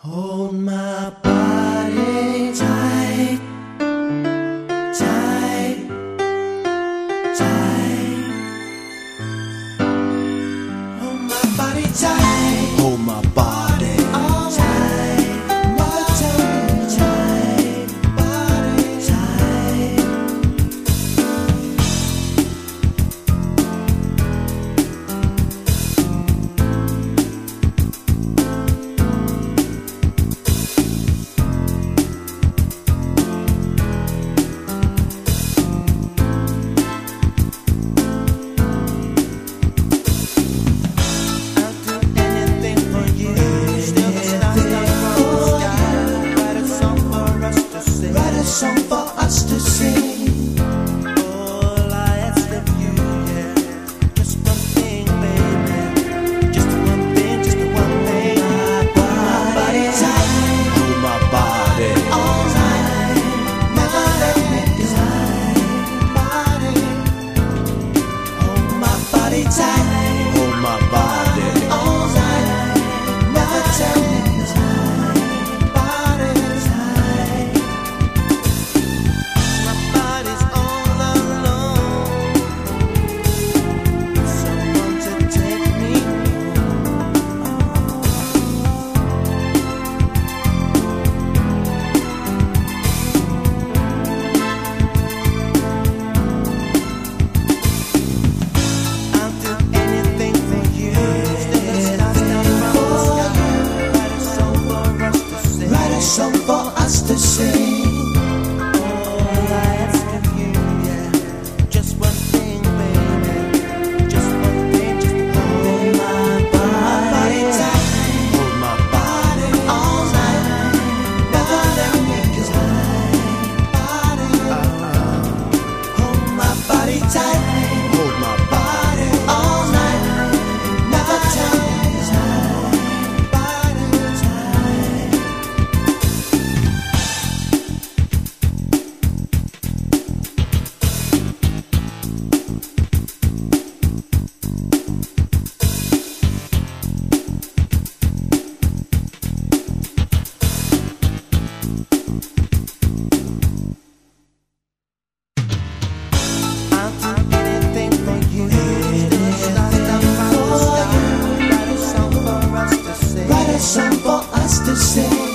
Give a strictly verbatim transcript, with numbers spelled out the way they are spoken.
Hold my body tight, tight, tight. Hold my body tight. Hold my body all tight. My tight, tight, body tight. Song for us to sing. All I ask of you, yeah, just one thing, baby. Just one thing, just one thing. Hold my body tight. Hold my body all night. Never let me down. Body. Hold my body tight. Hold my body all night. Never tell me down. Body tight. My body's all alone. Someone to take me I'll do anything for you. Still a star down from the sky. Write a song for us to sing. Write a song for us to sing. All I ask of you, yeah, just one thing, baby. Just one thing, just one thing. My body tight. Hold my body all night. Never let me go. Body. Hold my body tight. Hold my body all night. Never tell me time. Body tight. I'll do anything for you. Still a star down from the sky. Write a song for us to sing. Write a song for us to sing.